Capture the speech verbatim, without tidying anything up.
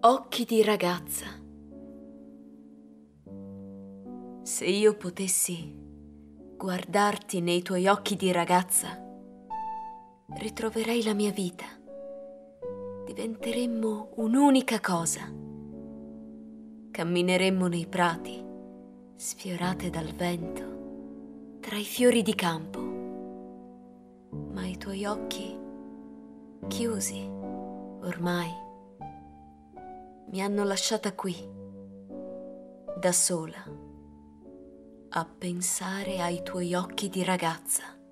Occhi di ragazza. Se io potessi guardarti nei tuoi occhi di ragazza, ritroverei la mia vita. Diventeremmo un'unica cosa. Cammineremmo nei prati, sfiorate dal vento, tra i fiori di campo. Ma i tuoi occhi, chiusi, ormai, mi hanno lasciata qui, da sola, a pensare ai tuoi occhi di ragazza.